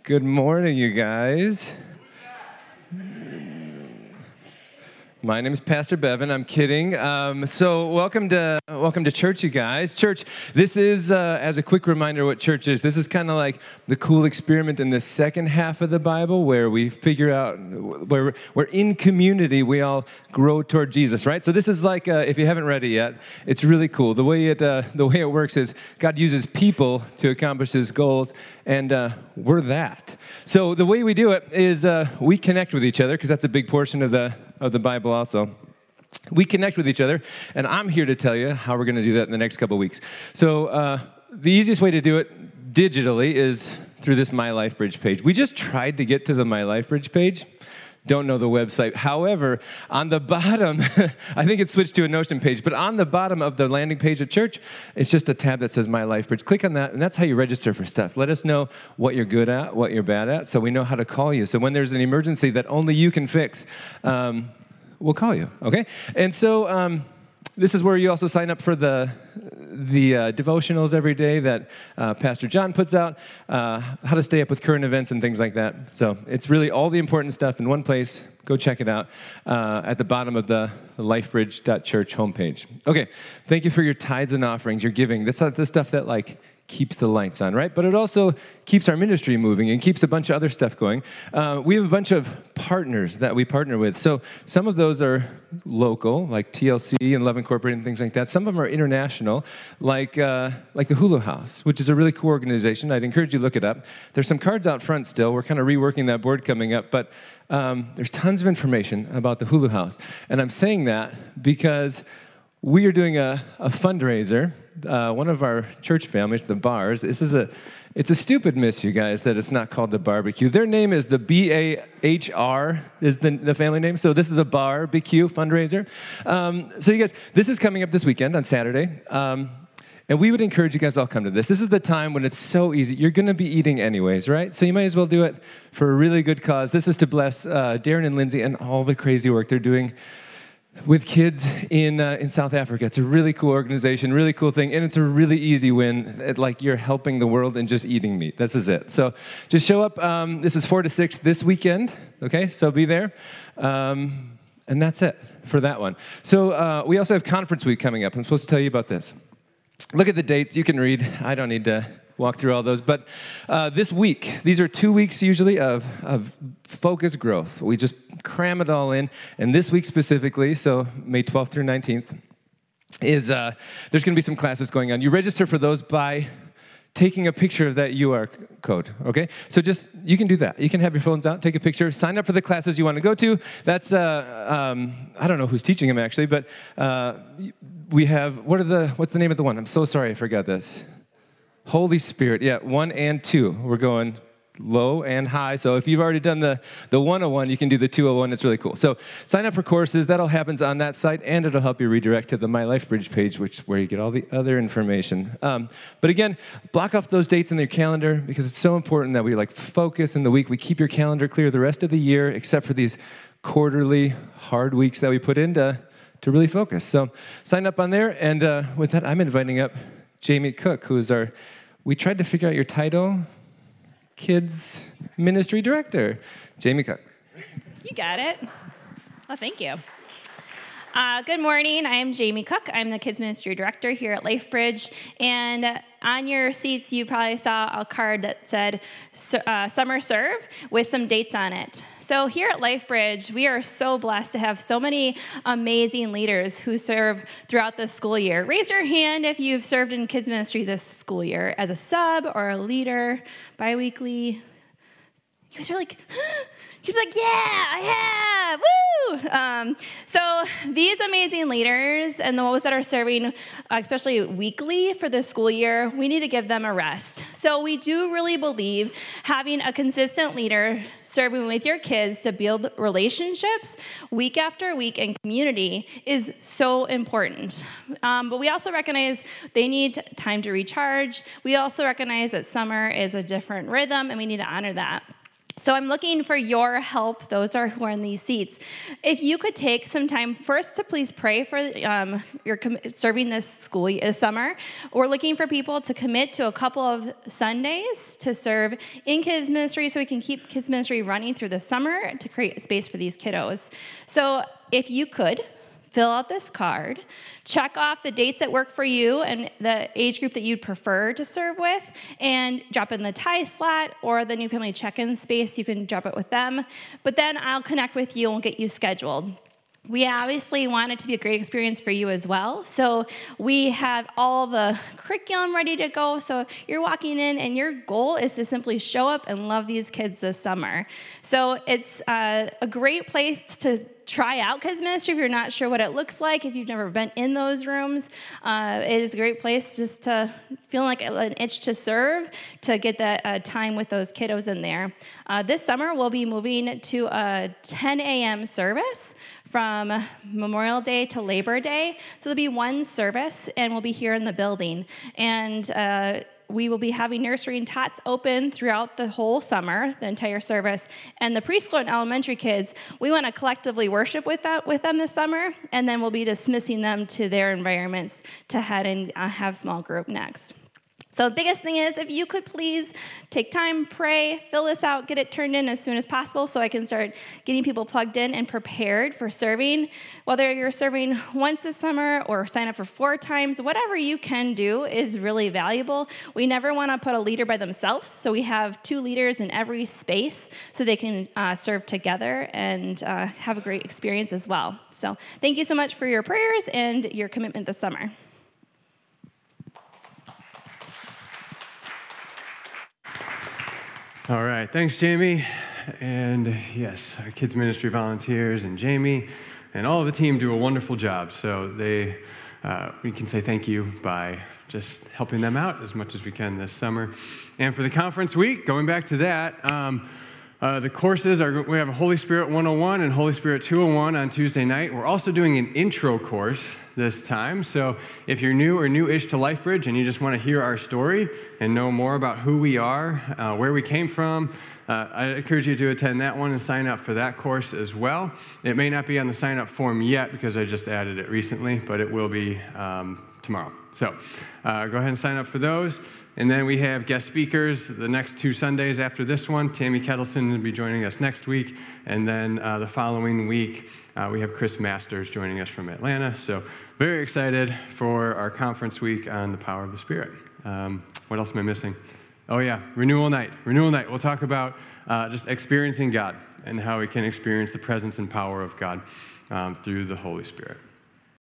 Good morning, you guys. My name is Pastor Bevan. I'm kidding. So welcome to church, you guys. Church, this is, as a quick reminder what church is, this is kind of like the cool experiment in the second half of the Bible where we figure out, where we're in community, we all grow toward Jesus, right? So this is like, if you haven't read it yet, it's really cool. The way it works is God uses people to accomplish His goals, and we're that. So the way we do it is we connect with each other, because that's a big portion of the Bible also. We connect with each other, and I'm here to tell you how we're going to do that in the next couple of weeks. So the easiest way to do it digitally is through this My Life Bridge page. We just tried to get to the My Life Bridge page. Don't know the website. However, on the bottom, I think it's switched to a Notion page, but on the bottom of the landing page at church, it's just a tab that says My Life Bridge. Click on that, and that's how you register for stuff. Let us know what you're good at, what you're bad at, so we know how to call you. So when there's an emergency that only you can fix, we'll call you, okay? And so this is where you also sign up for the devotionals every day that Pastor John puts out, how to stay up with current events and things like that. So it's really all the important stuff in one place. Go check it out at the bottom of the lifebridge.church homepage. Okay, thank you for your tithes and offerings, your giving. That's not the stuff that keeps the lights on, right? But it also keeps our ministry moving and keeps a bunch of other stuff going. We have a bunch of partners that we partner with. So some of those are local, like TLC and Love Incorporated and things like that. Some of them are international, like the Hulu House, which is a really cool organization. I'd encourage you to look it up. There's some cards out front still. We're kind of reworking that board coming up, but there's tons of information about the Hulu House. And I'm saying that because we are doing a fundraiser. One of our church families, the Bars, it's a stupid miss, you guys, that it's not called the Barbecue. Their name is the BAHR, is the family name. So this is the Barbecue fundraiser. So you guys, this is coming up this weekend on Saturday. And we would encourage you guys all come to this. This is the time when it's so easy. You're going to be eating anyways, right? So you might as well do it for a really good cause. This is to bless Darren and Lindsay and all the crazy work they're doing with kids in South Africa. It's a really cool organization, really cool thing, and it's a really easy win. You're helping the world and just eating meat. This is it. So just show up. This is 4 to 6 this weekend, okay? So be there. And that's it for that one. So we also have conference week coming up. I'm supposed to tell you about this. Look at the dates. You can read. I don't need to walk through all those. But this week, these are 2 weeks usually of focused growth. We just cram it all in. And this week specifically, so May 12th through 19th, is there's going to be some classes going on. You register for those by taking a picture of that UR code, okay? So you can do that. You can have your phones out, take a picture, sign up for the classes you want to go to. That's, I don't know who's teaching them actually, but we have, what's the name of the one? I'm so sorry I forgot this. Holy Spirit, yeah, 1 and 2. We're going low and high. So if you've already done the 101, you can do the 201. It's really cool. So sign up for courses. That all happens on that site, and it'll help you redirect to the My Life Bridge page, where you get all the other information. But again, block off those dates in your calendar, because it's so important that we focus in the week. We keep your calendar clear the rest of the year, except for these quarterly hard weeks that we put in to really focus. So sign up on there. And with that, I'm inviting up Jamie Cook, who's we tried to figure out your title, Kids Ministry Director. Jamie Cook. You got it. Well, thank you. Good morning. I am Jamie Cook. I'm the Kids Ministry Director here at LifeBridge. And on your seats, you probably saw a card that said Summer Serve with some dates on it. So here at LifeBridge, we are so blessed to have so many amazing leaders who serve throughout the school year. Raise your hand if you've served in kids ministry this school year as a sub or a leader, biweekly. You guys are like, you'd be like, yeah, I have, woo! So these amazing leaders and those that are serving, especially weekly for the school year, we need to give them a rest. So we do really believe having a consistent leader serving with your kids to build relationships week after week and community is so important. But we also recognize they need time to recharge. We also recognize that summer is a different rhythm, and we need to honor that. So I'm looking for your help, those who are in these seats. If you could take some time first to please pray for your serving this summer. We're looking for people to commit to a couple of Sundays to serve in kids ministry so we can keep kids ministry running through the summer to create space for these kiddos. So if you could, fill out this card, check off the dates that work for you and the age group that you'd prefer to serve with, and drop in the tie slot or the new family check-in space. You can drop it with them. But then I'll connect with you and we'll get you scheduled. We obviously want it to be a great experience for you as well. So we have all the curriculum ready to go. So you're walking in and your goal is to simply show up and love these kids this summer. So it's a great place to try out kids ministry if you're not sure what it looks like, if you've never been in those rooms. It is a great place just to feel like an itch to serve, to get that time with those kiddos in there. This summer, we'll be moving to a 10 a.m. service from Memorial Day to Labor Day. So there'll be one service, and we'll be here in the building. And we will be having nursery and tots open throughout the whole summer, the entire service. And the preschool and elementary kids, we want to collectively worship with them this summer, and then we'll be dismissing them to their environments to head and have small group next. So the biggest thing is, if you could please take time, pray, fill this out, get it turned in as soon as possible so I can start getting people plugged in and prepared for serving. Whether you're serving once this summer or sign up for 4 times, whatever you can do is really valuable. We never want to put a leader by themselves, so we have 2 leaders in every space so they can serve together and have a great experience as well. So thank you so much for your prayers and your commitment this summer. All right, thanks, Jamie. And yes, our kids ministry volunteers and Jamie and all of the team do a wonderful job. So we can say thank you by just helping them out as much as we can this summer. And for the conference week, going back to that, the courses we have a Holy Spirit 101 and Holy Spirit 201 on Tuesday night. We're also doing an intro course this time. So if you're new or new-ish to LifeBridge and you just want to hear our story and know more about who we are, where we came from, I encourage you to attend that one and sign up for that course as well. It may not be on the sign-up form yet because I just added it recently, but it will be tomorrow. So go ahead and sign up for those. And then we have guest speakers the next 2 Sundays after this one. Tammy Kettleson will be joining us next week. And then the following week, we have Chris Masters joining us from Atlanta. So very excited for our conference week on the power of the Spirit. What else am I missing? Oh, yeah, Renewal Night. Renewal Night. We'll talk about just experiencing God and how we can experience the presence and power of God through the Holy Spirit.